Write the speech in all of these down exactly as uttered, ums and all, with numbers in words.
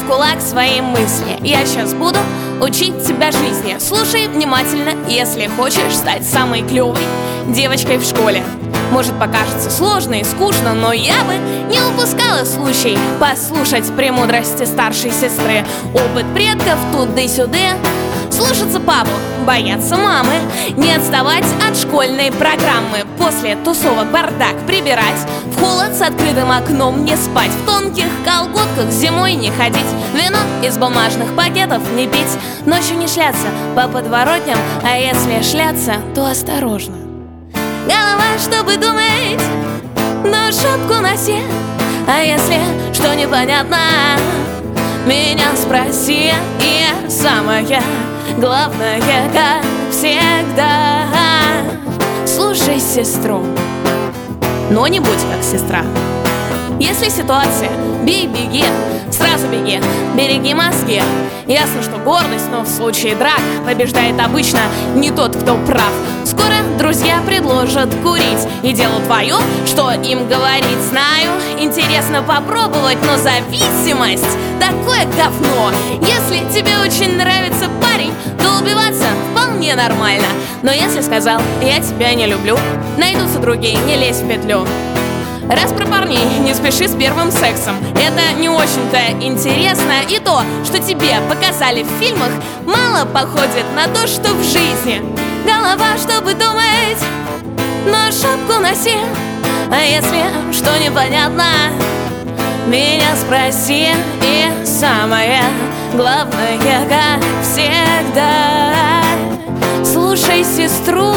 кулак свои мысли. Я сейчас буду учить тебя жизни. Слушай внимательно, если хочешь стать самой клевой девочкой в школе. Может, покажется сложно и скучно, но я бы не упускала случай послушать премудрости старшей сестры. Опыт предков туды-сюды, слушаться папу, бояться мамы, не отставать от школьной программы. После тусовок бардак прибирать, в холод с открытым окном не спать, в тонких колготках зимой не ходить, вино из бумажных пакетов не пить, ночью не шляться по подворотням, а если шляться, то осторожно. Голова, чтобы думать, но шапку носи, а если что непонятно, меня спроси. И самое главное, как всегда, слушай сестру, но не будь как сестра. Если ситуация, бей, беги, сразу беги, береги мозги. Ясно, что гордость, но в случае драк побеждает обычно не тот, кто прав. Скоро друзья предложат курить, и дело твое, что им говорить. Знаю, интересно попробовать, но зависимость — такое говно. Если тебе очень нравится парень, то убиваться вполне нормально. Но если сказал «я тебя не люблю», найдутся другие, не лезь в петлю. Раз про парней, не спеши с первым сексом. Это не очень-то интересно. И то, что тебе показали в фильмах, мало походит на то, что в жизни. Голова, чтобы думать, но шапку носи, а если что непонятно, меня спроси. И самое главное, как всегда, слушай сестру.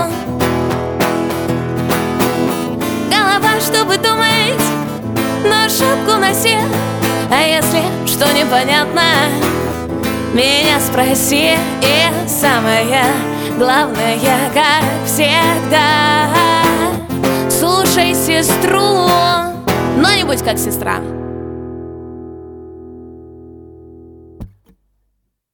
Чтобы думать, но шапку носи, а если что непонятно, меня спроси. И самое главное, как всегда, слушай сестру, но не будь как сестра.